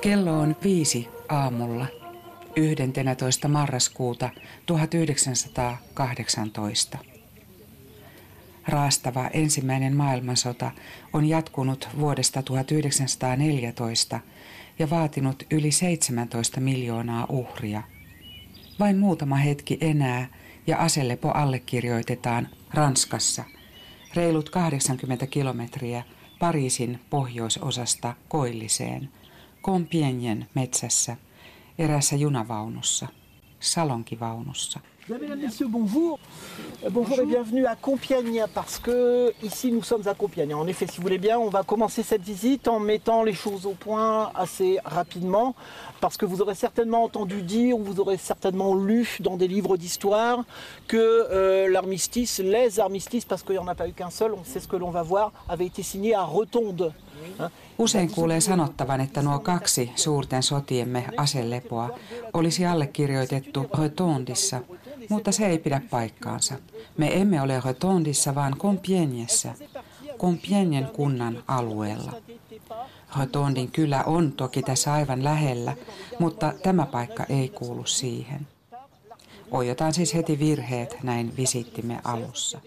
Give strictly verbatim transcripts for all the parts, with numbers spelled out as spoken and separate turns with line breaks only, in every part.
Kello on viisi aamulla, yhdentenätoista marraskuuta tuhatyhdeksänsataakahdeksantoista. Raastava ensimmäinen maailmansota on jatkunut vuodesta tuhatyhdeksänsataaneljätoista ja vaatinut yli seitsemäntoista miljoonaa uhria. Vain muutama hetki enää ja aselepo allekirjoitetaan Ranskassa, reilut kahdeksankymmentä kilometriä Pariisin pohjoisosasta koilliseen, Compiègnen metsässä, eräässä junavaunussa, salonkivaunussa.
Mesdames et messieurs, bonjour. Bonjour et bienvenue à Compiègne parce que ici nous sommes à Compiègne. En effet, si vous voulez bien, on va commencer cette visite en mettant les choses au point assez rapidement parce que vous aurez certainement entendu dire ou vous aurez certainement lu dans des livres d'histoire que euh, l'armistice, les armistices, parce qu'il n'y en a pas eu qu'un seul, on sait ce que l'on va voir, avait été signé à Rotonde.
Usein kuulee sanottavan, että nuo kaksi suurten sotiemme aselepoa olisi allekirjoitettu Rotondissa, mutta se ei pidä paikkaansa. Me emme ole Rotondissa, vaan Compiègnessä, Compiègnen kunnan alueella. Rotondin kylä on toki tässä aivan lähellä, mutta tämä paikka ei kuulu siihen. Oiotaan siis heti virheet näin visittimme alussa.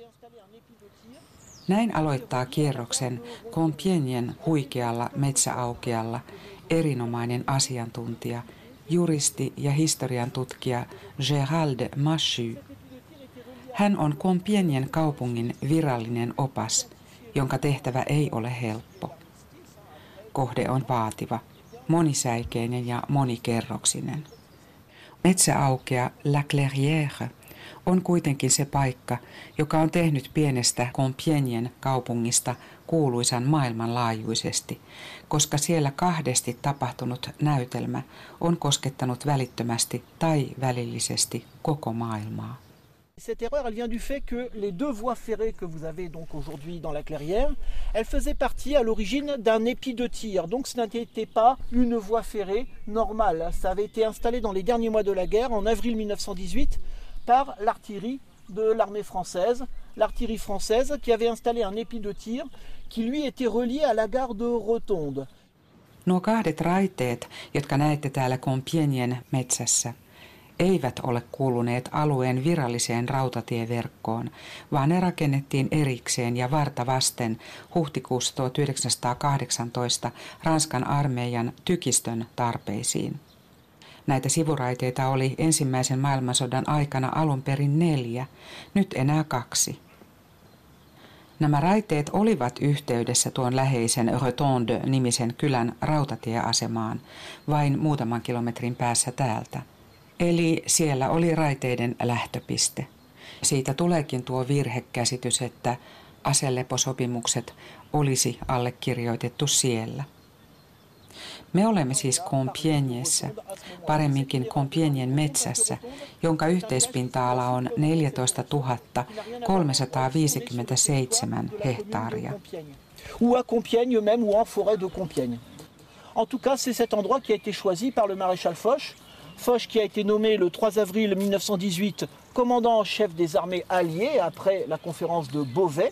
Näin aloittaa kierroksen Compiègnen huikealla metsäaukealla erinomainen asiantuntija, juristi ja historian tutkija Gérald Machu. Hän on Compiègnen kaupungin virallinen opas, jonka tehtävä ei ole helppo. Kohde on vaativa, monisäikeinen ja monikerroksinen. Metsäaukea La Clairière on kuitenkin se paikka, joka on tehnyt pienestä Compiègnen kaupungista kuuluisan maailmanlaajuisesti, koska siellä kahdesti tapahtunut näytelmä on koskettanut välittömästi tai välillisesti koko maailmaa.
Cette erreur, elle vient du fait que les deux voies ferrées que vous avez donc aujourd'hui dans la Clairière, elles faisaient partie à l'origine d'un épi de tir. Donc ce n'était pas une voie ferrée normale. Ça avait été installé dans les derniers mois de la guerre, en avril mille neuf cent dix-huit, par l'artillerie de l'armée française, l'artillerie française qui avait installé un épi de tir qui lui était relié à la gare de Rotonde.
Nuo kahdet raiteet, jotka näette täällä Compiègnen metsässä, eivät ole kuuluneet alueen viralliseen rautatieverkkoon, vaan ne rakennettiin erikseen ja varta vasten huhtikuussa tuhatyhdeksänsataakahdeksantoista Ranskan armeijan tykistön tarpeisiin. Näitä sivuraiteita oli ensimmäisen maailmansodan aikana alun perin neljä, nyt enää kaksi. Nämä raiteet olivat yhteydessä tuon läheisen Rotonde-nimisen kylän rautatieasemaan vain muutaman kilometrin päässä täältä. Eli siellä oli raiteiden lähtöpiste. Siitä tuleekin tuo virhekäsitys, että aseleposopimukset olisi allekirjoitettu siellä. Me olemme siis Compiègnessä, paremminkin Compiègnen metsässä, jonka yhteispinta-ala on neljätoista tuhatta kolmesataaviisikymmentäseitsemän hehtaaria.
Ou à Compiègne même ou en forêt de Compiègne. En tout cas, c'est cet endroit qui a été choisi par le maréchal Foch. Foch qui a été nommé le trois avril mille neuf cent dix-huit commandant en chef des armées alliées après la conférence de Beauvais.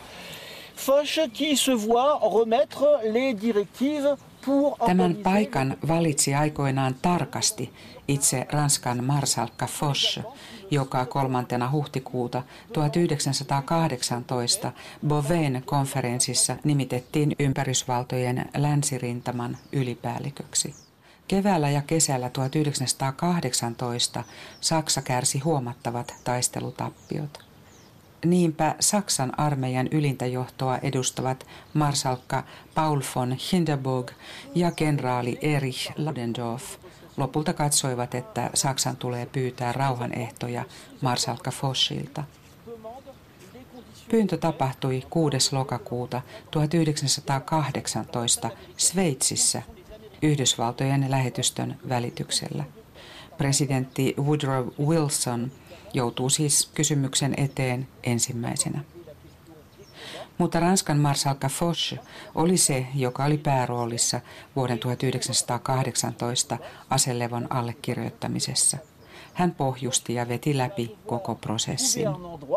Foch qui se voit remettre les directives.
Tämän paikan valitsi aikoinaan tarkasti itse Ranskan marsalkka Foch, joka kolmantena huhtikuuta tuhatyhdeksänsataakahdeksantoista Beauvain konferenssissa nimitettiin ympärysvaltojen länsirintaman ylipäälliköksi. Keväällä ja kesällä tuhatyhdeksänsataakahdeksantoista Saksa kärsi huomattavat taistelutappiot. Niinpä Saksan armeijan ylintä johtoa edustavat marsalkka Paul von Hindenburg ja kenraali Erich Ludendorff lopulta katsoivat, että Saksan tulee pyytää rauhanehtoja marsalkka Fochilta. Pyyntö tapahtui kuudes lokakuuta tuhatyhdeksänsataakahdeksantoista Sveitsissä Yhdysvaltojen lähetystön välityksellä. Presidentti Woodrow Wilson joutuu siis kysymyksen eteen ensimmäisenä. Mutta Ranskan marsalkka Foch oli se, joka oli pääroolissa vuoden tuhatyhdeksänsataakahdeksantoista aselevon allekirjoittamisessa. Hän pohjusti ja veti läpi koko prosessin.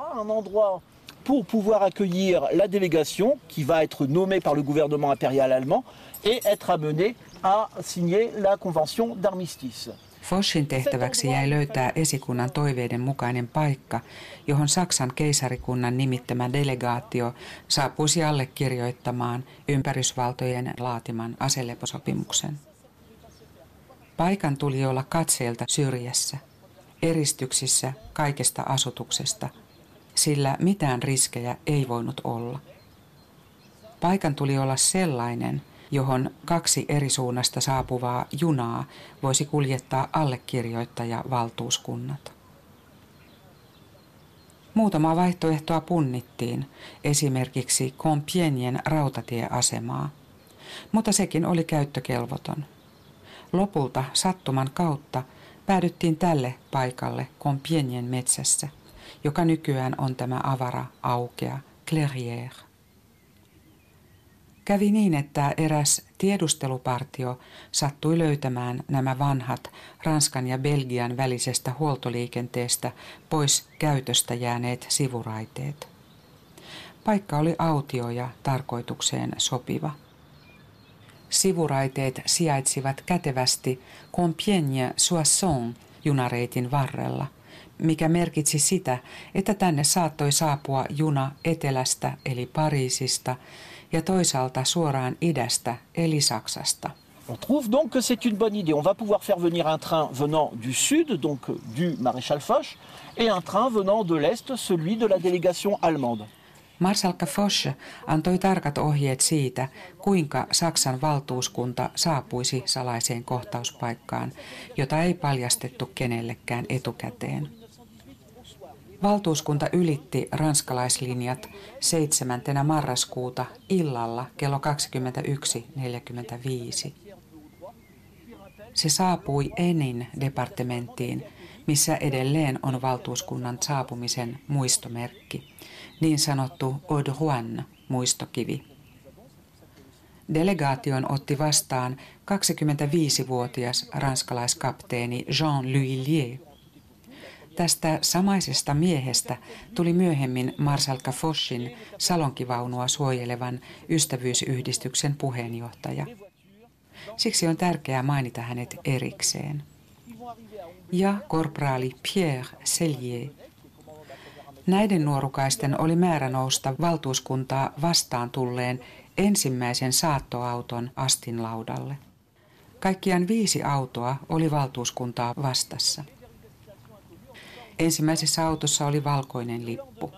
Pour pouvoir accueillir la délégation qui va être nommée par le gouvernement impérial allemand et être amenée a signé la convention d'armistice.
Foschin tehtäväksi jäi löytää esikunnan toiveiden mukainen paikka, johon Saksan keisarikunnan nimittämä delegaatio saapuisi allekirjoittamaan ympärysvaltojen laatiman aseleposopimuksen. Paikan tuli olla katseelta syrjässä, eristyksissä kaikesta asutuksesta, sillä mitään riskejä ei voinut olla. Paikan tuli olla sellainen, johon kaksi eri suunnasta saapuvaa junaa voisi kuljettaa allekirjoittajavaltuuskunnat. Muutama vaihtoehtoa punnittiin, esimerkiksi Compiègnen rautatieasemaa, mutta sekin oli käyttökelvoton. Lopulta sattuman kautta päädyttiin tälle paikalle Compiègnen metsässä, joka nykyään on tämä avara aukea Clairière. Kävi niin, että eräs tiedustelupartio sattui löytämään nämä vanhat Ranskan ja Belgian välisestä huoltoliikenteestä pois käytöstä jääneet sivuraiteet. Paikka oli autio ja tarkoitukseen sopiva. Sivuraiteet sijaitsivat kätevästi Compiègne-Soissons junareitin varrella, mikä merkitsi sitä, että tänne saattoi saapua juna etelästä eli Pariisista ja toisaalta suoraan idästä eli Saksasta.
On trouve donc que c'est une bonne idée. On va pouvoir faire venir un train venant du sud, donc du maréchal Foch, et un train venant de l'est, celui de la délégation allemande.
Marsalkka Foch antoi tarkat ohjeet siitä, kuinka Saksan valtuuskunta saapuisi salaiseen kohtauspaikkaan, jota ei paljastettu kenellekään etukäteen. Valtuuskunta ylitti ranskalaislinjat seitsemäntenä marraskuuta illalla kello kaksikymmentäyksi neljäkymmentäviisi. Se saapui Enin departementtiin, missä edelleen on valtuuskunnan saapumisen muistomerkki, niin sanottu Audouin muistokivi. Delegaation otti vastaan kaksikymmentäviisivuotias ranskalaiskapteeni Jean L'Huillier. Tästä samaisesta miehestä tuli myöhemmin Marsalkka Fochin salonkivaunua suojelevan ystävyysyhdistyksen puheenjohtaja. Siksi on tärkeää mainita hänet erikseen. Ja korporaali Pierre Sellier. Näiden nuorukaisten oli määrä nousta valtuuskuntaa vastaan tulleen ensimmäisen saattoauton astinlaudalle. Kaikkiaan viisi autoa oli valtuuskuntaa vastassa. Ensimmäisessä autossa oli valkoinen lippu.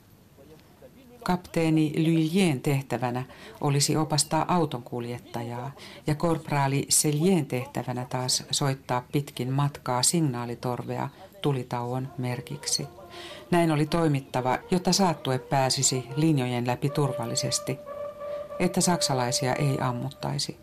Kapteeni L'Huillien tehtävänä olisi opastaa autonkuljettajaa ja korporaali Sellien tehtävänä taas soittaa pitkin matkaa signaalitorvea tulitauon merkiksi. Näin oli toimittava, jotta saattue pääsisi linjojen läpi turvallisesti, että saksalaisia ei ammuttaisi.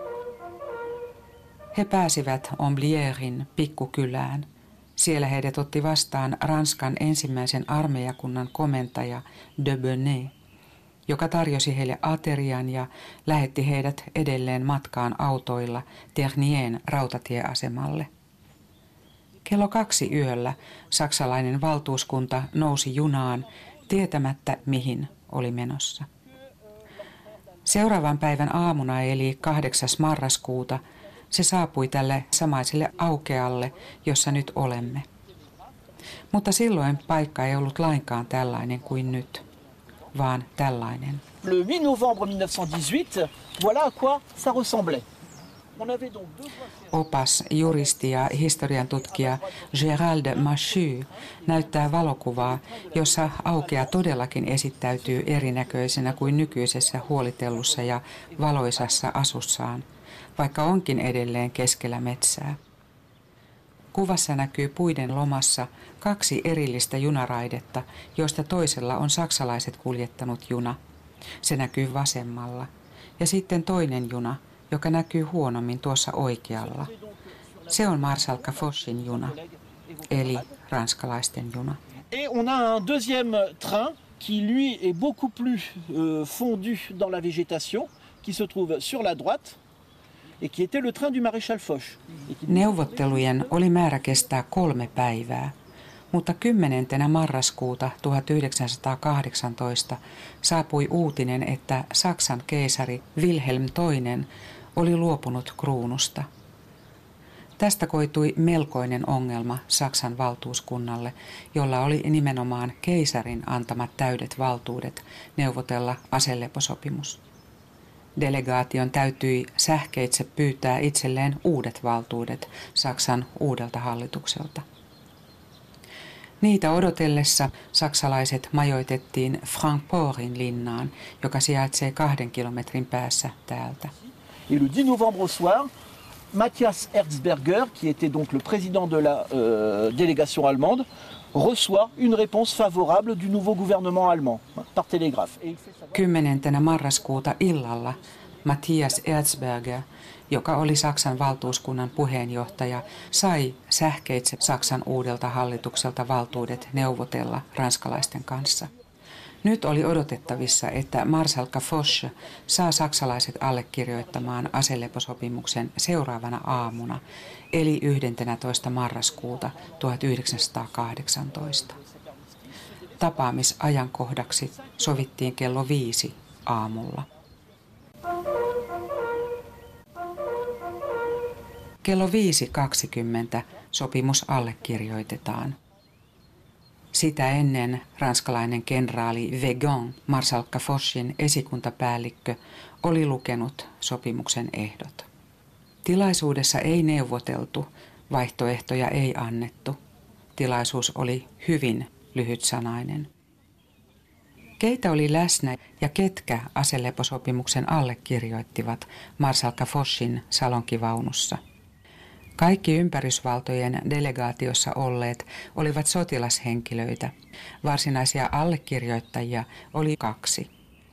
He pääsivät Amblièren pikkukylään. Siellä heidät otti vastaan Ranskan ensimmäisen armeijakunnan komentaja de Bonnet, joka tarjosi heille aterian ja lähetti heidät edelleen matkaan autoilla Ternien rautatieasemalle. Kello kaksi yöllä saksalainen valtuuskunta nousi junaan tietämättä mihin oli menossa. Seuraavan päivän aamuna eli kahdeksas marraskuuta se saapui tälle samaiselle aukealle, jossa nyt olemme. Mutta silloin paikka ei ollut lainkaan tällainen kuin nyt, vaan tällainen.
Le huit novembre mille neuf cent dix-huit, voilà à quoi ça ressemblait.
Opas, juristi ja historian tutkija Gérald Machu näyttää valokuvaa, jossa aukea todellakin esittäytyy erinäköisenä kuin nykyisessä huolitellussa ja valoisassa asussaan, vaikka onkin edelleen keskellä metsää. Kuvassa näkyy puiden lomassa kaksi erillistä junaraidetta, joista toisella on saksalaiset kuljettanut juna. Se näkyy vasemmalla. Ja sitten toinen juna, joka näkyy huonommin tuossa oikealla. Se on Marsalkka Fochin juna, eli ranskalaisten juna.
Et on a un deuxième train qui lui est beaucoup plus euh, fondu dans la végétation, qui se trouve sur la droite et qui était le train du maréchal Foch.
Neuvottelujen oli määrä kestää kolme päivää, mutta kymmenentenä marraskuuta tuhatyhdeksänsataakahdeksantoista saapui uutinen, että Saksan keisari Wilhelm toinen oli luopunut kruunusta. Tästä koitui melkoinen ongelma Saksan valtuuskunnalle, jolla oli nimenomaan keisarin antamat täydet valtuudet neuvotella aseleposopimus. Delegaation täytyi sähkeitse pyytää itselleen uudet valtuudet Saksan uudelta hallitukselta. Niitä odotellessa saksalaiset majoitettiin Frankfurtin linnaan, joka sijaitsee kahden kilometrin päässä täältä.
Et le dix novembre au soir, Matthias Erzberger, qui était donc le président de la euh, délégation allemande, reçoit une réponse favorable du nouveau gouvernement allemand par télégraphe.
kymmenentenä marraskuuta illalla Matthias Erzberger, joka oli Saksan valtuuskunnan puheenjohtaja, sai sähkeitse Saksan uudelta hallitukselta valtuudet neuvotella ranskalaisten kanssa. Nyt oli odotettavissa, että marsalkka Foch saa saksalaiset allekirjoittamaan aseleposopimuksen seuraavana aamuna, eli yhdentenätoista marraskuuta tuhatyhdeksänsataakahdeksantoista. Tapaamisajankohdaksi sovittiin kello viisi aamulla. Kello viisi kaksikymmentä sopimus allekirjoitetaan. Sitä ennen ranskalainen kenraali Weygand, marsalkka Fochin esikuntapäällikkö, oli lukenut sopimuksen ehdot. Tilaisuudessa ei neuvoteltu, vaihtoehtoja ei annettu. Tilaisuus oli hyvin lyhytsanainen. Keitä oli läsnä ja ketkä aseleposopimuksen allekirjoittivat marsalkka Fochin salonkivaunussa? Kaikki ympärysvaltojen delegaatiossa olleet olivat sotilashenkilöitä. Varsinaisia allekirjoittajia oli kaksi.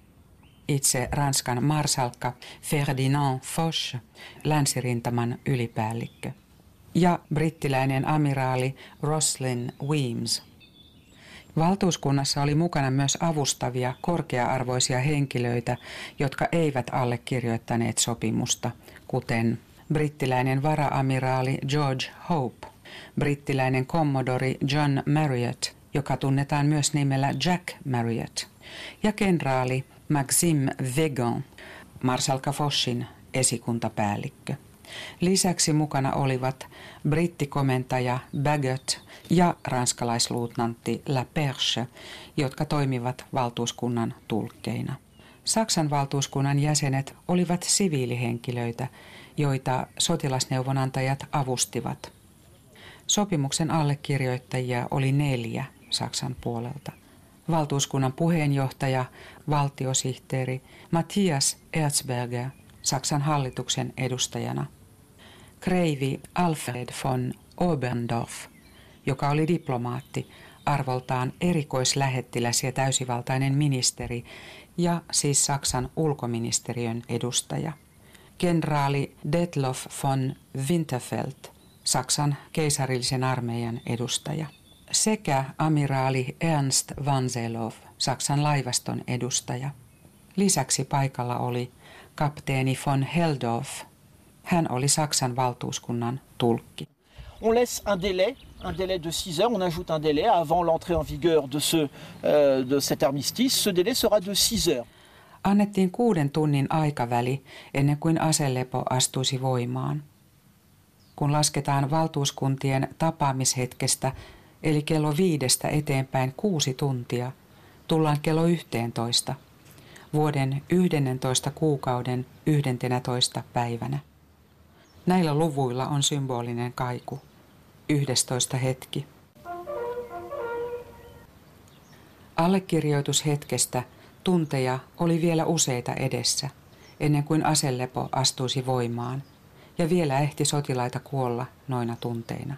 Itse Ranskan marsalkka Ferdinand Foch, länsirintaman ylipäällikkö, ja brittiläinen amiraali Roslin Weems. Valtuuskunnassa oli mukana myös avustavia, korkea-arvoisia henkilöitä, jotka eivät allekirjoittaneet sopimusta, kuten brittiläinen vara-amiraali George Hope, brittiläinen kommodori John Marriott, joka tunnetaan myös nimellä Jack Marriott, ja kenraali Maxime Weygand, marsalkka Fochin esikuntapäällikkö. Lisäksi mukana olivat brittikomentaja Bagot ja ranskalaisluutnantti Laperche, jotka toimivat valtuuskunnan tulkkeina. Saksan valtuuskunnan jäsenet olivat siviilihenkilöitä, joita sotilasneuvonantajat avustivat. Sopimuksen allekirjoittajia oli neljä Saksan puolelta. Valtuuskunnan puheenjohtaja, valtiosihteeri Matthias Erzberger Saksan hallituksen edustajana, kreivi Alfred von Oberndorf, joka oli diplomaatti, arvoltaan erikoislähettiläs ja täysivaltainen ministeri ja siis Saksan ulkoministeriön edustaja, kenraali Detloff von Winterfeldt, Saksan keisarillisen armeijan edustaja, sekä amiraali Ernst Vanselow, Saksan laivaston edustaja. Lisäksi paikalla oli kapteeni von Heldorf. Hän oli Saksan valtuuskunnan tulkki.
On laisse un délai, un délai de six heures, on ajoute un délai avant l'entrée en vigueur de, ce, euh, de cet armistice. Ce délai sera de six heures.
Annettiin kuuden tunnin aikaväli ennen kuin aselepo astuisi voimaan. Kun lasketaan valtuuskuntien tapaamishetkestä, eli kello viidestä eteenpäin kuusi tuntia, tullaan kello yhteentoista, vuoden yhdennentoista kuukauden yhdentenätoista päivänä. Näillä luvuilla on symbolinen kaiku, yhdestoista hetki. Allekirjoitushetkestä tunteja oli vielä useita edessä, ennen kuin aselepo astuisi voimaan, ja vielä ehti sotilaita kuolla noina tunteina.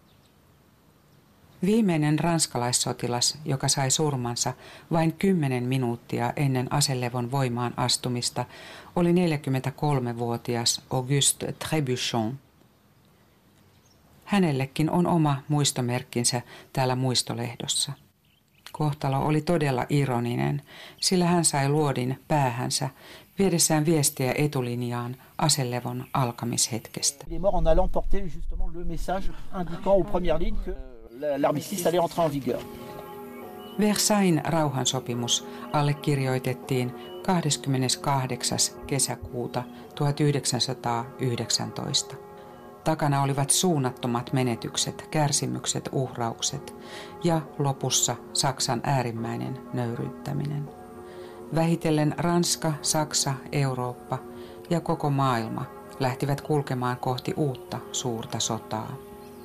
Viimeinen ranskalaissotilas, joka sai surmansa vain kymmenen minuuttia ennen aselevon voimaan astumista, oli neljäkymmentäkolmevuotias Auguste Trébuchon. Hänellekin on oma muistomerkkinsä täällä muistolehdossa. Kohtalo oli todella ironinen, sillä hän sai luodin päähänsä viedessään viestiä etulinjaan aselevon alkamishetkestä.
Il est mort en allant porter justement le message indiquant aux premières lignes que l'armistice allait entrer en vigueur.
Versailles rauhansopimus allekirjoitettiin kahdeskymmeneskahdeksas kesäkuuta tuhatyhdeksänsataayhdeksäntoista. Takana olivat suunnattomat menetykset, kärsimykset, uhraukset ja lopussa Saksan äärimmäinen nöyryyttäminen. Vähitellen Ranska, Saksa, Eurooppa ja koko maailma lähtivät kulkemaan kohti uutta suurta sotaa.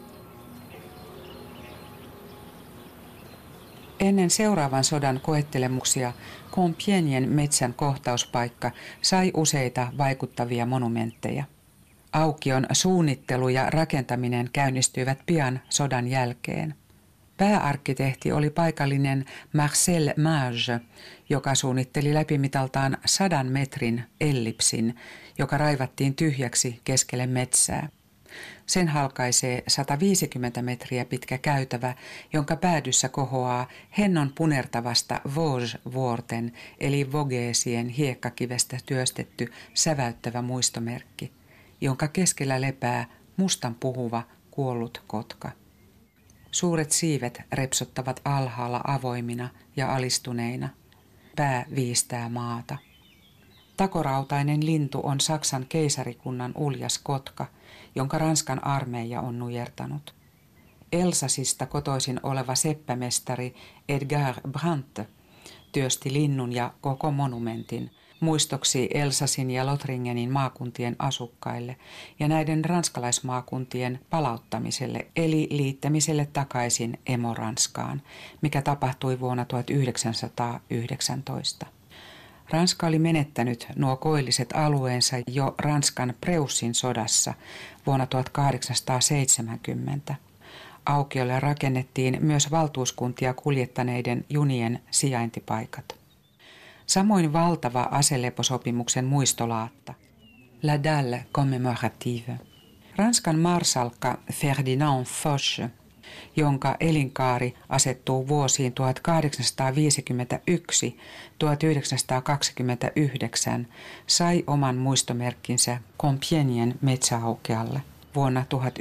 Ennen seuraavan sodan koettelemuksia Compiègnen metsän kohtauspaikka sai useita vaikuttavia monumentteja. Aukion suunnittelu ja rakentaminen käynnistyivät pian sodan jälkeen. Pääarkkitehti oli paikallinen Marcel Mage, joka suunnitteli läpimitaltaan sadan metrin ellipsin, joka raivattiin tyhjäksi keskelle metsää. Sen halkaisee sata viisikymmentä metriä pitkä käytävä, jonka päädyssä kohoaa hennon punertavasta Vosges-vuorten eli Vogesien hiekkakivestä työstetty säväyttävä muistomerkki, jonka keskellä lepää mustan puhuva kuollut kotka. Suuret siivet repsottavat alhaalla avoimina ja alistuneina. Pää viistää maata. Takorautainen lintu on Saksan keisarikunnan uljas kotka, jonka Ranskan armeija on nujertanut. Elsasista kotoisin oleva seppämestari Edgar Brandt työsti linnun ja koko monumentin muistoksi Elsasin ja Lothringenin maakuntien asukkaille ja näiden ranskalaismaakuntien palauttamiselle eli liittämiselle takaisin Emo-Ranskaan, mikä tapahtui vuonna tuhatyhdeksänsataayhdeksäntoista. Ranska oli menettänyt nuo koilliset alueensa jo Ranskan Preussin sodassa vuonna tuhatkahdeksansataaseitsemänkymmentä. Aukiolle rakennettiin myös valtuuskuntia kuljettaneiden junien sijaintipaikat. Samoin valtava aseleposopimuksen muistolaatta, La Dalle commémorative. Ranskan marsalkka Ferdinand Foch, jonka elinkaari asettuu vuosiin tuhatkahdeksansataaviisikymmentäyksi - tuhatyhdeksänsataakaksikymmentäyhdeksän, sai oman muistomerkkinsä Compiègnen metsäaukealle vuonna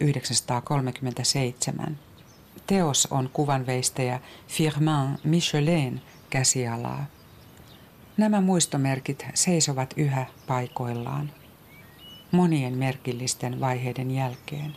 tuhatyhdeksänsataakolmekymmentäseitsemän. Teos on kuvanveistäjä Firmin Michelin käsialaa. Nämä muistomerkit seisovat yhä paikoillaan monien merkillisten vaiheiden jälkeen.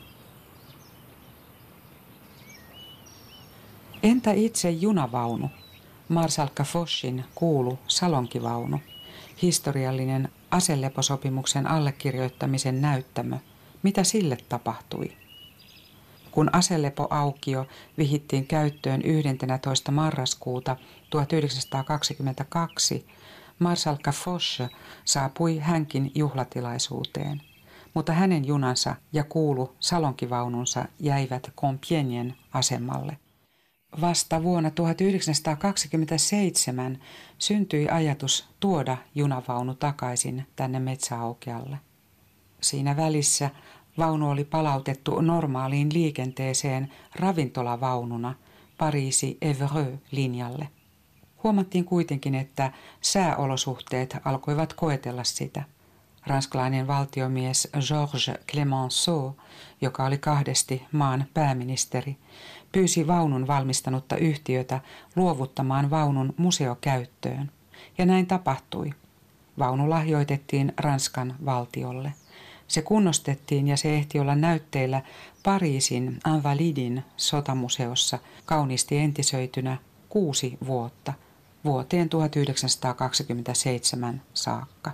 Entä itse junavaunu, marsalkka Fochin kuulu salonkivaunu, historiallinen aseleposopimuksen allekirjoittamisen näyttämö, mitä sille tapahtui? Kun aselepoaukio vihittiin käyttöön yhdestoista marraskuuta tuhatyhdeksänsataakaksikymmentäkaksi, marsalkka Foch saapui hänkin juhlatilaisuuteen, mutta hänen junansa ja kuulu salonkivaununsa jäivät Compiègnen asemalle. Vasta vuonna tuhatyhdeksänsataakaksikymmentäseitsemän syntyi ajatus tuoda junavaunu takaisin tänne metsäaukealle. Siinä välissä vaunu oli palautettu normaaliin liikenteeseen ravintolavaununa Pariisi-Évreux-linjalle. Huomattiin kuitenkin, että sääolosuhteet alkoivat koetella sitä. Ranskalainen valtiomies Georges Clemenceau, joka oli kahdesti maan pääministeri, pyysi vaunun valmistanutta yhtiötä luovuttamaan vaunun museokäyttöön. Ja näin tapahtui. Vaunu lahjoitettiin Ranskan valtiolle. Se kunnostettiin ja se ehti olla näytteillä Pariisin Invalidin sotamuseossa kauniisti entisöitynä kuusi vuotta, vuoteen tuhatyhdeksänsataakaksikymmentäseitsemän saakka.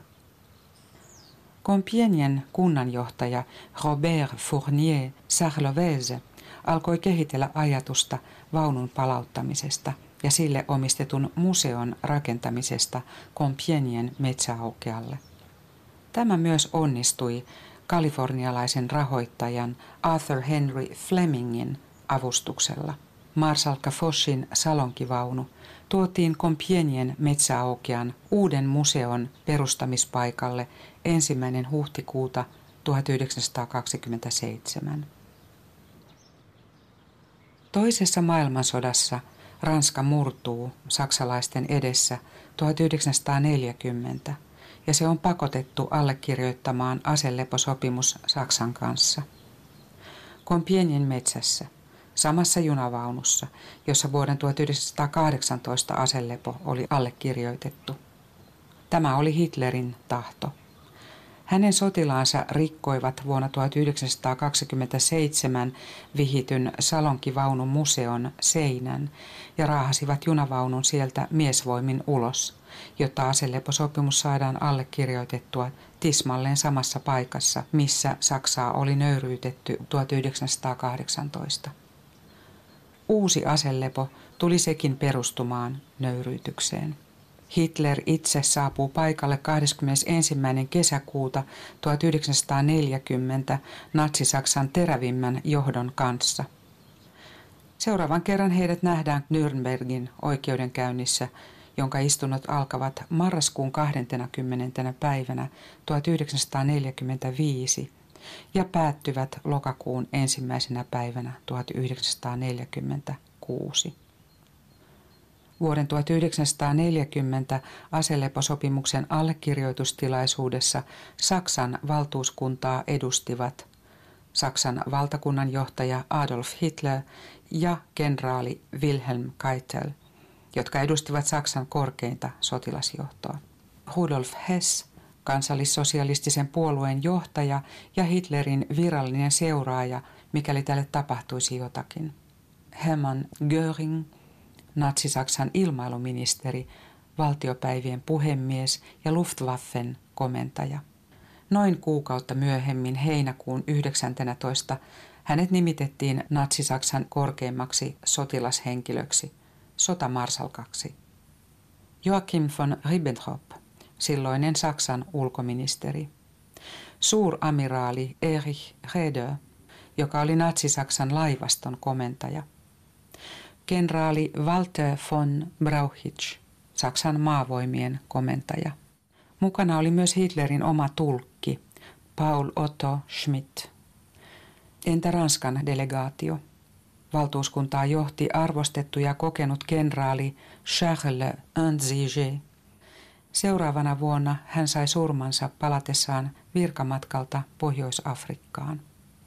Compiègnen kunnanjohtaja Robert Fournier Sarlovez alkoi kehitellä ajatusta vaunun palauttamisesta ja sille omistetun museon rakentamisesta Compiègnen metsäaukealle. Tämä myös onnistui kalifornialaisen rahoittajan Arthur Henry Flemingin avustuksella. Marsalkka Fochin salonkivaunu tuotiin Compiègnen metsäaukean uuden museon perustamispaikalle ensimmäinen huhtikuuta tuhatyhdeksänsataakaksikymmentäseitsemän. Toisessa maailmansodassa Ranska murtuu saksalaisten edessä tuhatyhdeksänsataaneljäkymmentä ja se on pakotettu allekirjoittamaan aseleposopimus Saksan kanssa. Compiègnen metsässä samassa junavaunussa, jossa vuoden tuhatyhdeksänsataakahdeksantoista aselepo oli allekirjoitettu. Tämä oli Hitlerin tahto. Hänen sotilaansa rikkoivat vuonna tuhatyhdeksänsataakaksikymmentäseitsemän vihityn salonkivaunun museon seinän ja raahasivat junavaunun sieltä miesvoimin ulos, jotta aseleposopimus saadaan allekirjoitettua tismalleen samassa paikassa, missä Saksaa oli nöyryytetty tuhatyhdeksänsataakahdeksantoista. Uusi aselepo tuli sekin perustumaan nöyryytykseen. Hitler itse saapuu paikalle kahdeskymmenesensimmäinen kesäkuuta tuhatyhdeksänsataaneljäkymmentä Natsi-Saksan terävimmän johdon kanssa. Seuraavan kerran heidät nähdään Nürnbergin oikeudenkäynnissä, jonka istunnot alkavat marraskuun kahdentenakymmenentenä päivänä tuhatyhdeksänsataaneljäkymmentäviisi ja päättyvät lokakuun ensimmäisenä päivänä tuhatyhdeksänsataaneljäkymmentäkuusi. Vuoden tuhatyhdeksänsataaneljäkymmentä aseleposopimuksen allekirjoitustilaisuudessa Saksan valtuuskuntaa edustivat Saksan valtakunnan johtaja Adolf Hitler ja kenraali Wilhelm Keitel, jotka edustivat Saksan korkeinta sotilasjohtoa. Rudolf Hess, kansallissosialistisen puolueen johtaja ja Hitlerin virallinen seuraaja, mikäli tälle tapahtuisi jotakin. Hermann Göring, Natsi-Saksan ilmailuministeri, valtiopäivien puhemies ja Luftwaffen komentaja. Noin kuukautta myöhemmin heinäkuun yhdeksäntenätoista hänet nimitettiin Natsi-Saksan korkeimmaksi sotilashenkilöksi, sotamarsalkaksi. Joachim von Ribbentrop, silloinen Saksan ulkoministeri. Suuramiraali Erich Raeder, joka oli Natsi-Saksan laivaston komentaja. Kenraali Walter von Brauchitsch, Saksan maavoimien komentaja. Mukana oli myös Hitlerin oma tulkki, Paul Otto Schmidt. Entä Ranskan delegaatio? Valtuuskuntaa johti arvostettu ja kokenut kenraali Charles Unziger. Seuraavana vuonna hän sai surmansa palatessaan virkamatkalta Pohjois-Afrikkaan.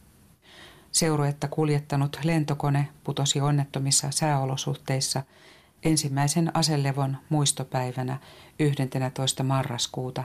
Seuruetta kuljettanut lentokone putosi onnettomissa sääolosuhteissa ensimmäisen aselevon muistopäivänä yhdentenätoista marraskuuta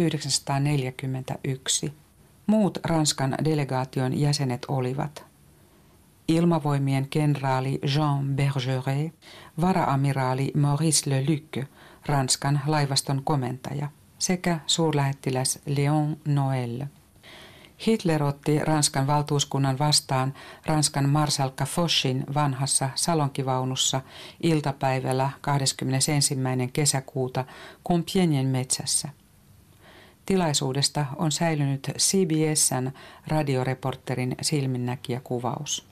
tuhatyhdeksänsataaneljäkymmentäyksi. Muut Ranskan delegaation jäsenet olivat ilmavoimien kenraali Jean Bergeret, varaamiraali Maurice Leluc, Ranskan laivaston komentaja, sekä suurlähettiläs Léon Noël. Hitler otti Ranskan valtuuskunnan vastaan Ranskan marsalkka Fochin vanhassa salonkivaunussa iltapäivällä kahdeskymmenesensimmäinen kesäkuuta Compiègnen metsässä. Tilaisuudesta on säilynyt C B S:n radioreporterin silminnäkijäkuvaus.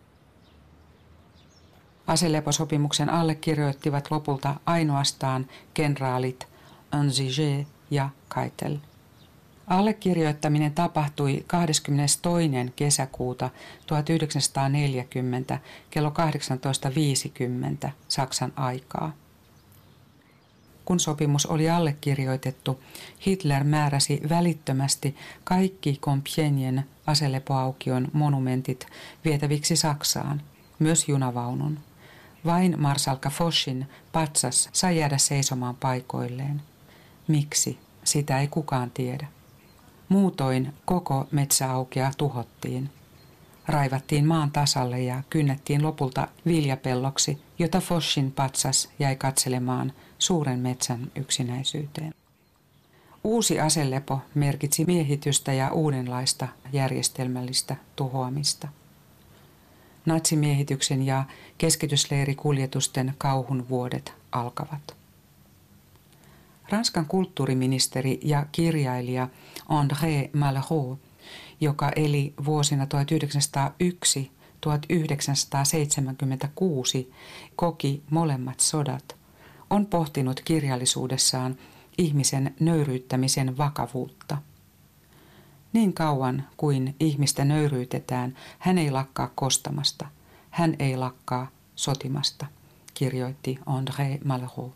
Aseleposopimuksen allekirjoittivat lopulta ainoastaan kenraalit Unziger ja Keitel. Allekirjoittaminen tapahtui kahdeskymmenestoinen kesäkuuta tuhatyhdeksänsataaneljäkymmentä kello kahdeksantoista viisikymmentä Saksan aikaa. Kun sopimus oli allekirjoitettu, Hitler määräsi välittömästi kaikki Compiègnen aselepoaukion monumentit vietäviksi Saksaan, myös junavaunun. Vain marsalkka Fochin patsas sai jäädä seisomaan paikoilleen. Miksi? Sitä ei kukaan tiedä. Muutoin koko metsäaukea tuhottiin. Raivattiin maan tasalle ja kynnettiin lopulta viljapelloksi, jota Fochin patsas jäi katselemaan suuren metsän yksinäisyyteen. Uusi aselepo merkitsi miehitystä ja uudenlaista järjestelmällistä tuhoamista. Natsimiehityksen ja keskitysleirikuljetusten kauhun vuodet alkavat. Ranskan kulttuuriministeri ja kirjailija André Malraux, joka eli vuosina tuhatyhdeksänsataayksi - tuhatyhdeksänsataaseitsemänkymmentäkuusi, koki molemmat sodat, on pohtinut kirjallisuudessaan ihmisen nöyryyttämisen vakavuutta. Niin kauan kuin ihmistä nöyryytetään, hän ei lakkaa kostamasta, hän ei lakkaa sotimasta, kirjoitti André Malraux.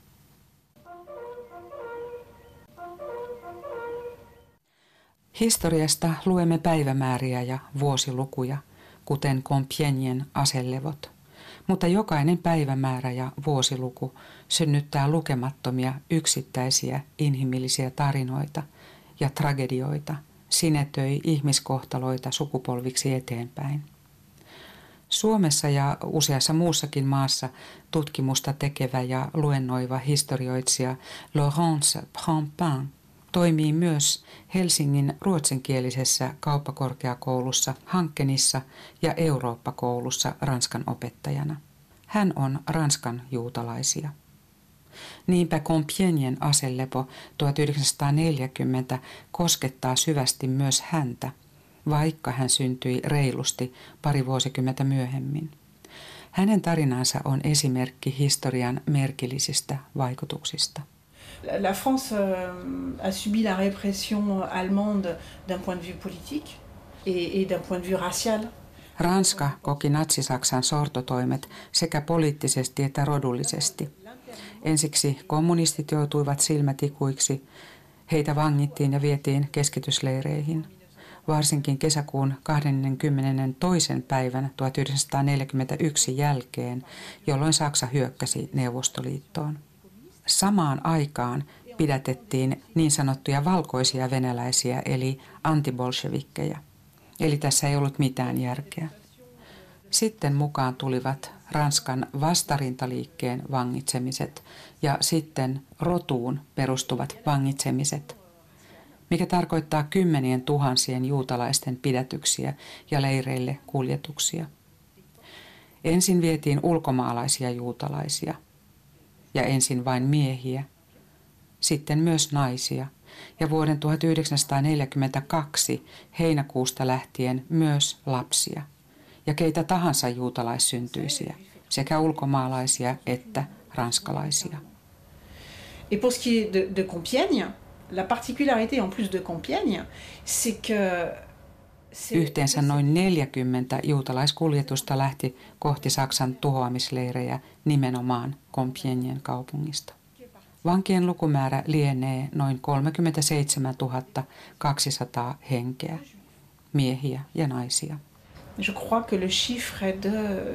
Historiasta luemme päivämääriä ja vuosilukuja, kuten Compiègnen aselevot. Mutta jokainen päivämäärä ja vuosiluku synnyttää lukemattomia yksittäisiä inhimillisiä tarinoita ja tragedioita, sinetöi ihmiskohtaloita sukupolviksi eteenpäin. Suomessa ja useassa muussakin maassa tutkimusta tekevä ja luennoiva historioitsija Laurence Prampin toimii myös Helsingin ruotsinkielisessä kauppakorkeakoulussa Hankkenissa ja Eurooppa-koulussa ranskan opettajana. Hän on ranskan juutalaisia. Niinpä Compiègnen aselepo tuhatyhdeksänsataaneljäkymmentä koskettaa syvästi myös häntä, vaikka hän syntyi reilusti pari vuosikymmentä myöhemmin. Hänen tarinansa on esimerkki historian merkillisistä vaikutuksista.
La France a subi la répression allemande d'un point de vue politique et d'un point de vue racial.
Ranska koki natsi-Saksan sortotoimet sekä poliittisesti että rodullisesti. Ensiksi kommunistit joutuivat silmätikuiksi, heitä vangittiin ja vietiin keskitysleireihin. Varsinkin kesäkuun kahdeskymmenestoinen päivän tuhatyhdeksänsataaneljäkymmentäyksi jälkeen, jolloin Saksa hyökkäsi Neuvostoliittoon. Samaan aikaan pidätettiin niin sanottuja valkoisia venäläisiä eli antibolshevikkeja. Eli tässä ei ollut mitään järkeä. Sitten mukaan tulivat Ranskan vastarintaliikkeen vangitsemiset ja sitten rotuun perustuvat vangitsemiset, mikä tarkoittaa kymmenien tuhansien juutalaisten pidätyksiä ja leireille kuljetuksia. Ensin vietiin ulkomaalaisia juutalaisia ja ensin vain miehiä, sitten myös naisia ja vuoden tuhatyhdeksänsataaneljäkymmentäkaksi heinäkuusta lähtien myös lapsia ja keitä tahansa juutalaissyntyisiä, sekä ulkomaalaisia että ranskalaisia.
Et pour ce qui est de, de Compiègne, la particularité en plus de Compiègne, c'est que
yhteensä noin neljäkymmentä juutalaiskuljetusta lähti kohti Saksan tuhoamisleirejä nimenomaan Compiègnen kaupungista. Vankien lukumäärä lienee noin kolmekymmentäseitsemäntuhatta kaksisataa henkeä, miehiä ja naisia.
Je crois que le chiffre est de,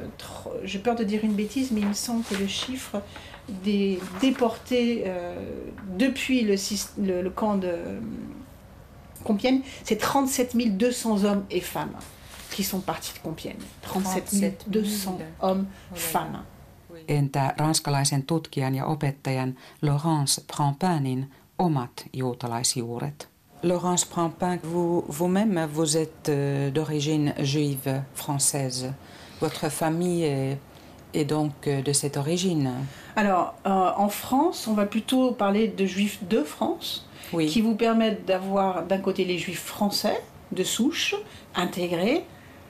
j'ai peur de dire une bêtise, mais il me semble que le chiffre des déportés euh, depuis le, le, le camp de Compiègne, c'est trente-sept mille deux cents hommes et femmes qui sont partis de Compiègne. trente-sept mille deux cents hommes, femmes.
Entä ranskalaisen tutkijan ja opettajan Laurence Prampinin omat juutalaisjuuret? Laurence Prampin, vous, vous-même, vous êtes d'origine juive française. Votre famille est, est donc de cette origine?
Alors, euh, en France, on va plutôt parler de juifs de France, oui, qui vous permettent d'avoir d'un côté les juifs français, de souche, intégrés,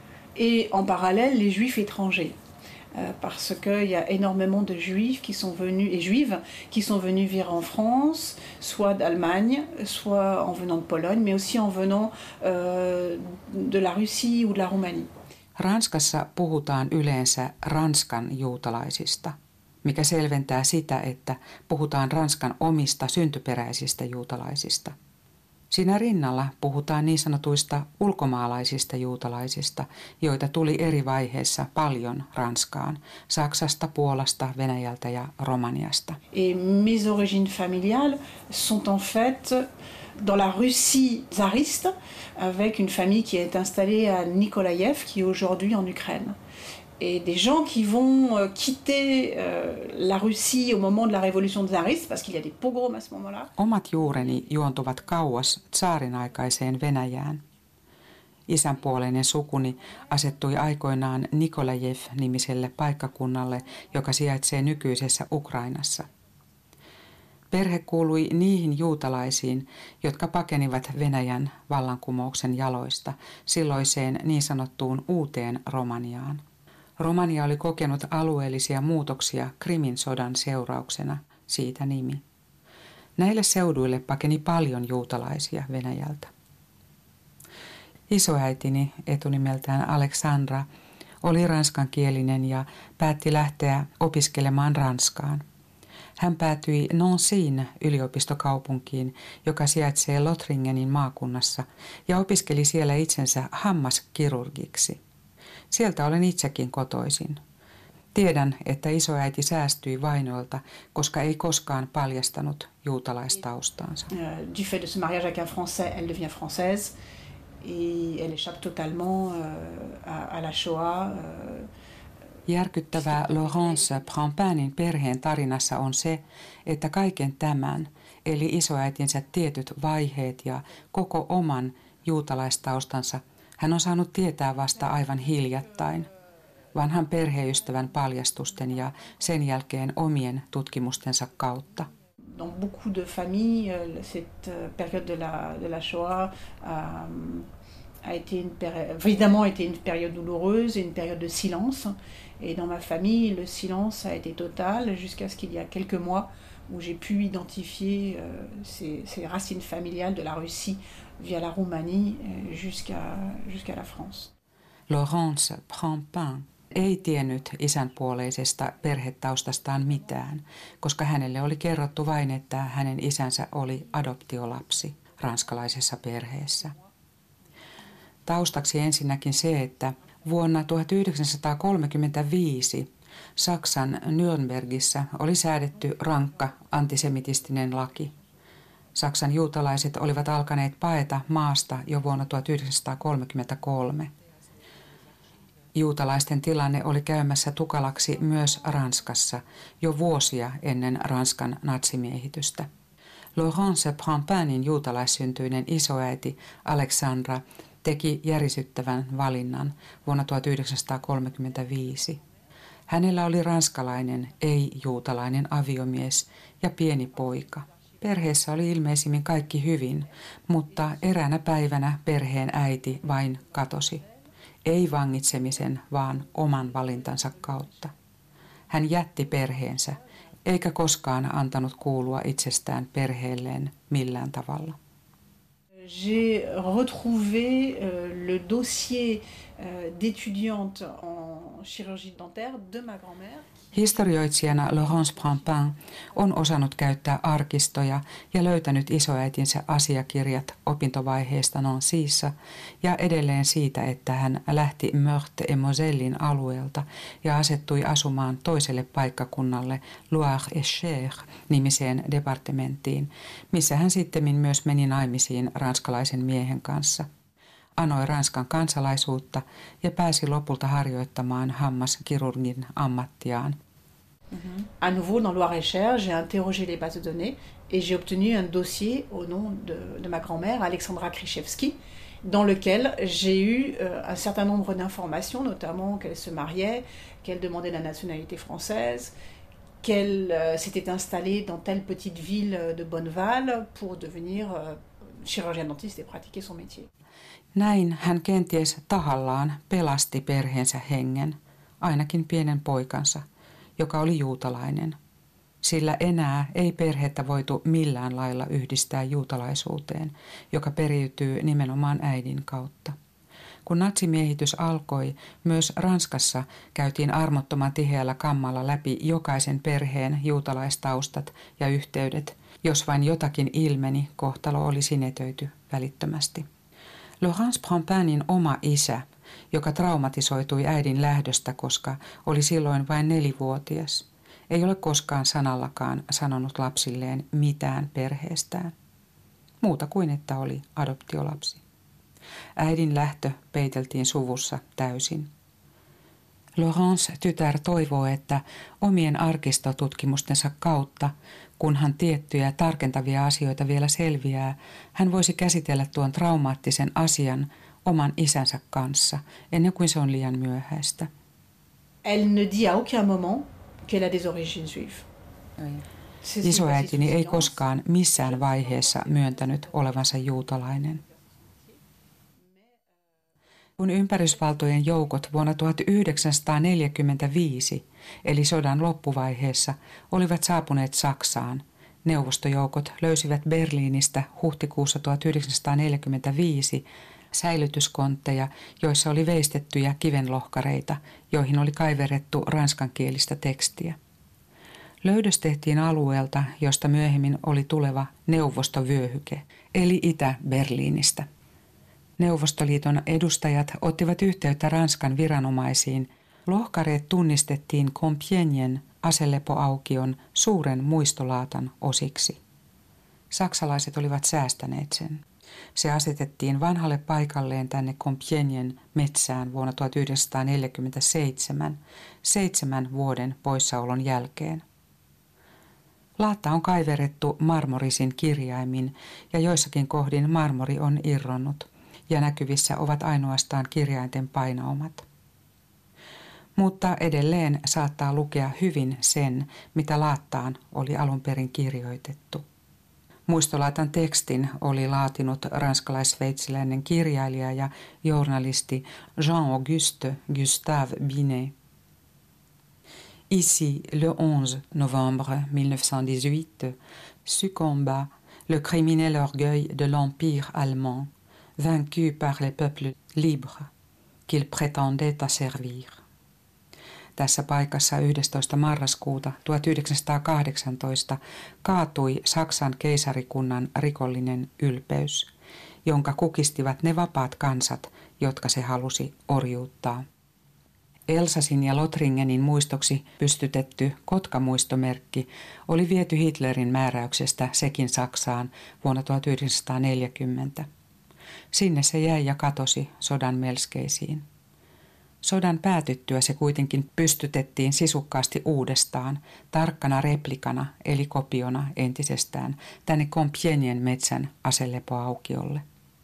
et en parallèle les juifs étrangers. Euh, parce qu'il y a énormément de juifs qui sont venus, et juives qui sont venus vivre en France, soit d'Allemagne, soit en venant de Pologne, mais aussi en venant euh, de la Russie ou de la Roumanie.
Ranskassa puhutaan yleensä ranskan juutalaisista, mikä selventää sitä, että puhutaan Ranskan omista syntyperäisistä juutalaisista. Siinä rinnalla puhutaan niin sanotuista ulkomaalaisista juutalaisista, joita tuli eri vaiheissa paljon Ranskaan, Saksasta, Puolasta, Venäjältä ja Romaniasta.
Et mes origines familiales sont en fait dans la Russie tsariste, avec une famille qui est installée à Nikolaïev, qui est aujourd'hui en Ukraine. Et des gens qui vont quitter la Russie au moment de la révolution tsariste, parce qu'il y a des pogroms à ce moment-là.
Omat juureni juontuvat kauas tsaarin aikaiseen Venäjään. Isänpuoleinen sukuni asettui aikoinaan Nikolajev-nimiselle paikkakunnalle, joka sijaitsee nykyisessä Ukrainassa. Perhe kuului niihin juutalaisiin, jotka pakenivat Venäjän vallankumouksen jaloista silloiseen niin sanottuun uuteen Romaniaan. Romania oli kokenut alueellisia muutoksia Krimin sodan seurauksena, siitä nimi. Näille seuduille pakeni paljon juutalaisia Venäjältä. Isoäitini, etunimeltään Aleksandra, oli ranskankielinen ja päätti lähteä opiskelemaan Ranskaan. Hän päätyi Nancyn yliopistokaupunkiin, joka sijaitsee Lothringenin maakunnassa, ja opiskeli siellä itsensä hammaskirurgiksi. Sieltä olen itsekin kotoisin. Tiedän, että isoäiti säästyi vainolta, koska ei koskaan paljastanut juutalaistaustaansa.
Du fait de ce mariage avec un Français, elle devient française et elle échappe totalement à la Shoah.
Järkyttävää Laurence Prampinin perheen tarinassa on se, että kaiken tämän, eli isoäitinsä tietyt vaiheet ja koko oman juutalaistaustansa, hän on saanut tietää vasta aivan hiljattain, vanhan perheystävän paljastusten ja sen jälkeen omien tutkimustensa kautta.
Dans beaucoup de familles, cette période de la, de la Shoah a, a été une période, évidemment été une période douloureuse et une période de silence. Et dans ma famille, le silence a été total jusqu'à ce qu'il y a quelques mois où j'ai pu identifier euh, ces, ces racines familiales de la Russie via la Roumanie jusqu'à, jusqu'à la France.
Laurence Prampin ei tiennyt isänpuoleisesta perhetaustastaan mitään, koska hänelle oli kerrottu vain, että hänen isänsä oli adoptiolapsi ranskalaisessa perheessä. Taustaksi ensinnäkin se, että vuonna tuhatyhdeksänsataakolmekymmentäviisi Saksan Nürnbergissä oli säädetty rankka antisemitistinen laki. Saksan juutalaiset olivat alkaneet paeta maasta jo vuonna tuhatyhdeksänsataakolmekymmentäkolme. Juutalaisten tilanne oli käymässä tukalaksi myös Ranskassa jo vuosia ennen Ranskan natsimiehitystä. Laurence Prampinin juutalaissyntyinen isoäiti Alexandra teki järisyttävän valinnan vuonna tuhatyhdeksänsataakolmekymmentäviisi. Hänellä oli ranskalainen, ei-juutalainen aviomies ja pieni poika. Perheessä oli ilmeisimmin kaikki hyvin, mutta eräänä päivänä perheen äiti vain katosi. Ei vangitsemisen, vaan oman valintansa kautta. Hän jätti perheensä, eikä koskaan antanut kuulua itsestään perheelleen millään tavalla.
J'ai retrouvé le dossier d'étudiante en chirurgie dentaire de ma grand-mère.
Historioitsijana Laurence Prampin on osannut käyttää arkistoja ja löytänyt isoäitinsä asiakirjat opintovaiheesta Nancyssa ja edelleen siitä, että hän lähti Meurthe-et-Mosellin alueelta ja asettui asumaan toiselle paikkakunnalle Loire-et-Cher-nimiseen departementtiin, missä hän sittemmin myös meni naimisiin ranskalaisen miehen kanssa. Anoi Ranskan kansalaisuutta ja pääsi lopulta harjoittamaan hammaskirurgin ammattiaan.
Mm-hmm. À nouveau dans Loire-et-Cher, j'ai interrogé les bases de données et j'ai obtenu un dossier au nom de, de ma grand-mère, Alexandra Krichevski, dans lequel j'ai eu euh, un certain nombre d'informations, notamment qu'elle se mariait, qu'elle demandait la nationalité française, qu'elle euh, s'était installée dans telle petite ville de Bonneval pour devenir euh, chirurgien dentiste et pratiquer son métier.
Näin hän kenties tahallaan pelasti perheensä hengen, ainakin pienen poikansa, joka oli juutalainen. Sillä enää ei perhettä voitu millään lailla yhdistää juutalaisuuteen, joka periytyy nimenomaan äidin kautta. Kun natsimiehitys alkoi, myös Ranskassa käytiin armottoman tiheällä kammalla läpi jokaisen perheen juutalaistaustat ja yhteydet. Jos vain jotakin ilmeni, kohtalo oli sinetöity välittömästi. Laurence Prampinin oma isä, joka traumatisoitui äidin lähdöstä, koska oli silloin vain nelivuotias, ei ole koskaan sanallakaan sanonut lapsilleen mitään perheestään. Muuta kuin, että oli adoptiolapsi. Äidin lähtö peiteltiin suvussa täysin. Laurence tytär toivoo, että omien arkistotutkimustensa kautta, kunhan tiettyjä tarkentavia asioita vielä selviää, hän voisi käsitellä tuon traumaattisen asian oman isänsä kanssa, ennen kuin se on liian myöhäistä.
Elle ne dit à aucun moment qu'elle a des origines juives.
Isoäitini ei koskaan missään vaiheessa myöntänyt olevansa juutalainen. Kun ympärysvaltojen joukot vuonna tuhatyhdeksänsataaneljäkymmentäviisi, eli sodan loppuvaiheessa, olivat saapuneet Saksaan, neuvostojoukot löysivät Berliinistä huhtikuussa tuhatyhdeksänsataaneljäkymmentäviisi säilytyskontteja, joissa oli veistettyjä kivenlohkareita, joihin oli kaiverrettu ranskankielistä tekstiä. Löydös tehtiin alueelta, josta myöhemmin oli tuleva neuvostovyöhyke, eli Itä-Berliinistä. Neuvostoliiton edustajat ottivat yhteyttä Ranskan viranomaisiin. Lohkareet tunnistettiin Compiègnen aselepoaukion suuren muistolaatan osiksi. Saksalaiset olivat säästäneet sen. Se asetettiin vanhalle paikalleen tänne Compiègnen metsään vuonna tuhatyhdeksänsataaneljäkymmentäseitsemän, seitsemän vuoden poissaolon jälkeen. Laatta on kaiverettu marmorisin kirjaimin ja joissakin kohdin marmori on irronnut ja näkyvissä ovat ainoastaan kirjainten painaumat. Mutta edelleen saattaa lukea hyvin sen, mitä laattaan oli alun perin kirjoitettu. Muistolaatan tekstin oli laatinut ranskalais-sveitsiläinen kirjailija ja journalisti Jean-Auguste Gustave Binet. Ici, le onze novembre mille neuf cent dix-huit, succomba le criminel orgueil de l'Empire allemand, vaincu par les peuples libres qu'il prétendait asservir. Tässä paikassa yhdestoista marraskuuta tuhatyhdeksänsataakahdeksantoista kaatui Saksan keisarikunnan rikollinen ylpeys, jonka kukistivat ne vapaat kansat, jotka se halusi orjuuttaa. Elsasin ja Lothringenin muistoksi pystytetty Kotka-muistomerkki oli viety Hitlerin määräyksestä sekin Saksaan vuonna tuhatyhdeksänsataaneljäkymmentä. Sinne se jäi ja katosi sodan melskeisiin. Sodan päätyttyä se kuitenkin pystytettiin sisukkaasti uudestaan, tarkkana replikana eli kopiona entisestään, tänne Compiègnen metsän aselepoaukiolle.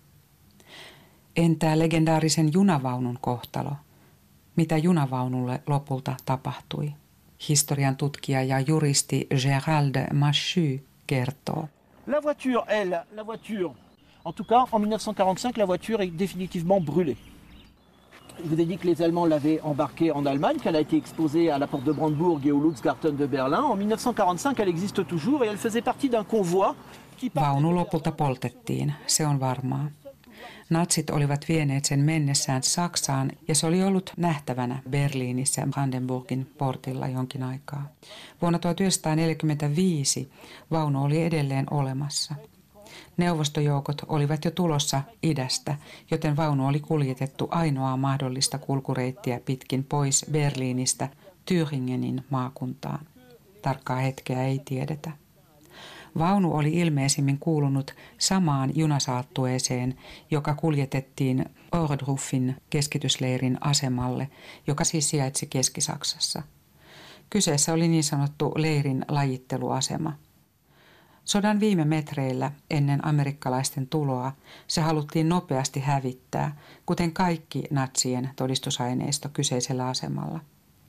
Entä legendaarisen junavaunun kohtalo? Mitä junavaunulle lopulta tapahtui? Historian tutkija ja juristi Gérald Machu kertoo.
La voiture, elle, la voiture. En tout cas, en mille neuf cent quarante-cinq, la voiture est définitivement brûlée. Je vous ai dit que les Allemands l'avaient embarquée en Allemagne, qu'elle a été exposée à la porte de Brandebourg et au Lutzgarten de Berlin. En mille neuf cent quarante-cinq, elle existe toujours et elle faisait partie d'un convoi qui...
Vaunu lopulta poltettiin, se on varmaa. Natsit olivat vieneet sen mennessään Saksaan ja se oli ollut nähtävänä Berliinissä Brandenburgin portilla jonkin aikaa. Vuonna tuhatyhdeksänsataaneljäkymmentäviisi vaunu oli edelleen olemassa. Neuvostojoukot olivat jo tulossa idästä, joten vaunu oli kuljetettu ainoaa mahdollista kulkureittiä pitkin pois Berliinistä Thüringenin maakuntaan. Tarkkaa hetkeä ei tiedetä. Vaunu oli ilmeisimmin kuulunut samaan junasaattueeseen, joka kuljetettiin Ohrdrufin keskitysleirin asemalle, joka siis sijaitsi Keski-Saksassa. Kyseessä oli niin sanottu leirin lajitteluasema. Sodan viime metreillä ennen amerikkalaisten tuloa se haluttiin nopeasti hävittää, kuten kaikki natsien todistusaineisto kyseisellä asemalla.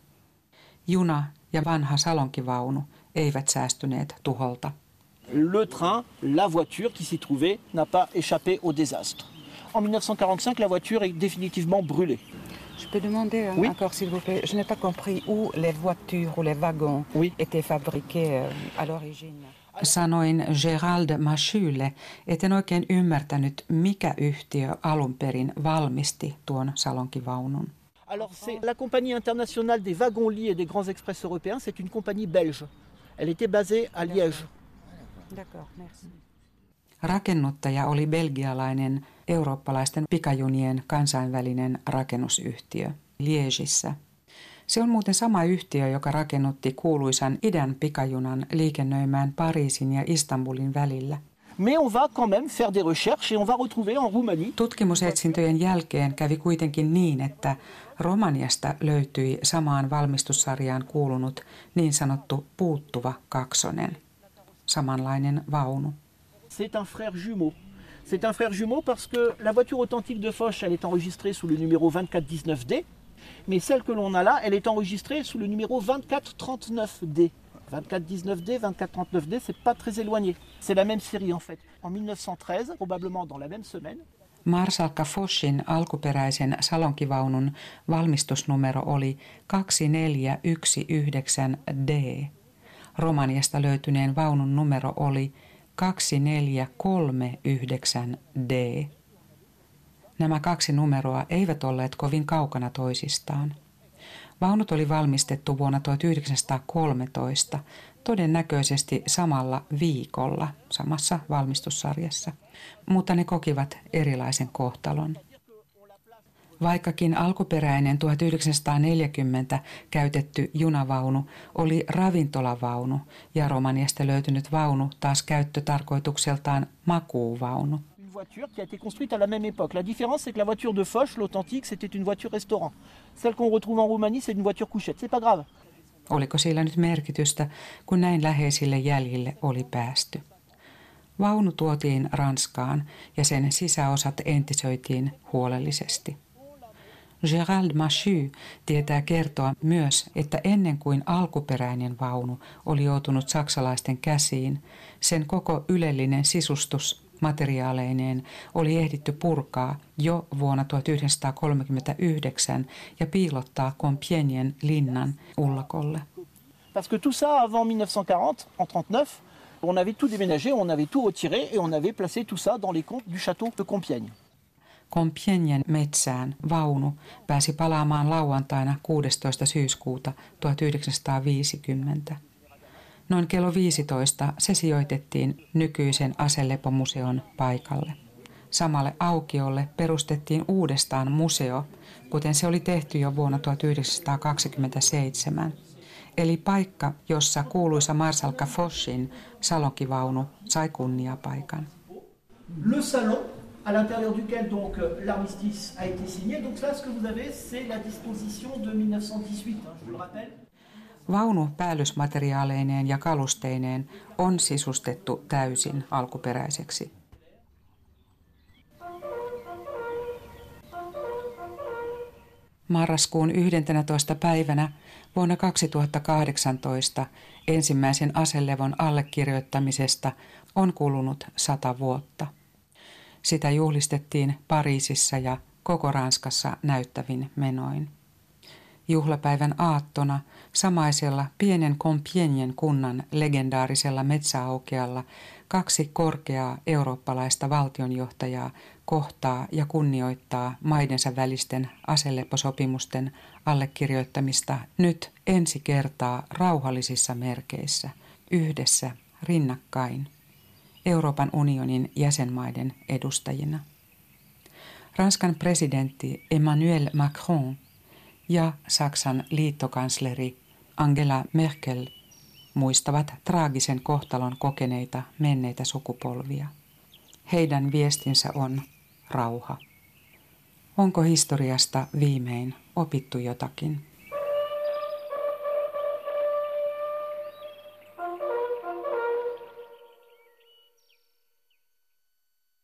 Juna ja vanha salonkivaunu eivät säästyneet tuholta.
Le train, la voiture qui s'y trouvait, n'a pas échappé au désastre. En mille neuf cent quarante-cinq, la voiture est définitivement brûlée.
Je peux demander oui? encore, s'il vous plaît, je n'ai pas compris où les voitures ou les wagons oui? étaient fabriqués à l'origine. Sanoin Gérald Machulle, etten oikein ymmärtänyt, mikä yhtiö alun perin valmisti tuon salonkivaunun.
Alors c'est la compagnie internationale des wagons-lits et des grands express européens, c'est une compagnie belge. Elle était basée à Liège.
D'accord, merci. Rakennuttaja oli belgialainen eurooppalaisten pikajunien kansainvälinen rakennusyhtiö Liègissä. Se on muuten sama yhtiö, joka rakennutti kuuluisan idän pikajunan liikennöimään Pariisin ja Istanbulin välillä.
Mais on va quand même faire des recherches et on va retrouver en Roumanie.
Tutkimusetsintöjen jälkeen kävi kuitenkin niin, että Romaniasta löytyi samaan valmistussarjaan kuulunut niin sanottu puuttuva kaksonen, samanlainen vaunu.
C'est un frère jumeau. C'est un frère jumeau parce que la voiture authentique de Foch, elle est enregistrée sous le numéro vingt-quatre dix-neuf D, mais celle que l'on a là, elle est enregistrée sous le numéro vingt-quatre trente-neuf D. vingt-quatre dix-neuf D, vingt-quatre trente-neuf D, c'est pas très éloigné. C'est la même série en fait. En mille neuf cent treize, probablement dans la même semaine.
Marsalkka Fochin alkuperäisen salonkivaunun valmistusnumero oli kaksituhattaneljäsataayhdeksänkymmentäyhdeksän D. Romaniasta löytyneen vaunun numero oli kaksituhattaneljäsataakolmekymmentäyhdeksän D. Nämä kaksi numeroa eivät olleet kovin kaukana toisistaan. Vaunut oli valmistettu vuonna tuhatyhdeksänsataakolmetoista, todennäköisesti samalla viikolla samassa valmistussarjassa, mutta ne kokivat erilaisen kohtalon. Vaikkakin alkuperäinen tuhatyhdeksänsataaneljäkymmentä käytetty junavaunu oli ravintolavaunu ja Romaniasta löytynyt vaunu taas käyttötarkoitukseltaan makuuvaunu.
Voiture qui a été construite à la même époque. La différence, c'est que la voiture de Foch, l'authentique, c'était une voiture restaurant. Celle qu'on retrouve en Roumanie, c'est une voiture couchette. C'est pas grave.
Oliko sillä nyt merkitystä, kun näin läheisille jäljille oli päästy? Vaunu tuotiin Ranskaan ja sen sisäosat entisöitiin huolellisesti. Gérald Machu tietää kertoa myös, että ennen kuin alkuperäinen vaunu oli joutunut saksalaisten käsiin, sen koko ylellinen sisustus materiaaleineen oli ehditty purkaa jo vuonna tuhatyhdeksänsataakolmekymmentäyhdeksän ja piilottaa Compiègnen linnan ullakolle.
Parce que tout ça avant mille neuf cent quarante, en trente-neuf, on avait tout déménagé, on avait tout retiré et on avait placé tout ça dans les comptes du château de Compiègne.
Compiègnen metsään vaunu pääsi palaamaan lauantaina kuudestoista syyskuuta tuhatyhdeksänsataaviisikymmentä. Noin kello viisitoista se sijoitettiin nykyisen aselepomuseon paikalle. Samalle aukiolle perustettiin uudestaan museo, kuten se oli tehty jo vuonna tuhatyhdeksänsataakaksikymmentäseitsemän. Eli paikka, jossa kuuluisa marsalkka Fochin salonkivaunu sai kunniapaikan.
Le salon, à l'intérieur duquel donc l'armistice a été signé. Donc ça, ce que vous avez, c'est la disposition de mille neuf cent dix-huit, hein, je vous le rappelle.
Vaunu päällysmateriaaleineen ja kalusteineen on sisustettu täysin alkuperäiseksi. Marraskuun yhdentenätoista päivänä vuonna kaksituhattakahdeksantoista ensimmäisen aselevon allekirjoittamisesta on kulunut sata vuotta. Sitä juhlistettiin Pariisissa ja koko Ranskassa näyttävin menoin. Juhlapäivän aattona samaisella pienen Compiègnen kunnan legendaarisella metsäaukealla kaksi korkeaa eurooppalaista valtionjohtajaa kohtaa ja kunnioittaa maidensa välisten aseleposopimusten allekirjoittamista nyt ensi kertaa rauhallisissa merkeissä, yhdessä, rinnakkain, Euroopan unionin jäsenmaiden edustajina. Ranskan presidentti Emmanuel Macron ja Saksan liittokansleri Angela Merkel muistavat traagisen kohtalon kokeneita menneitä sukupolvia. Heidän viestinsä on rauha. Onko historiasta viimein opittu jotakin?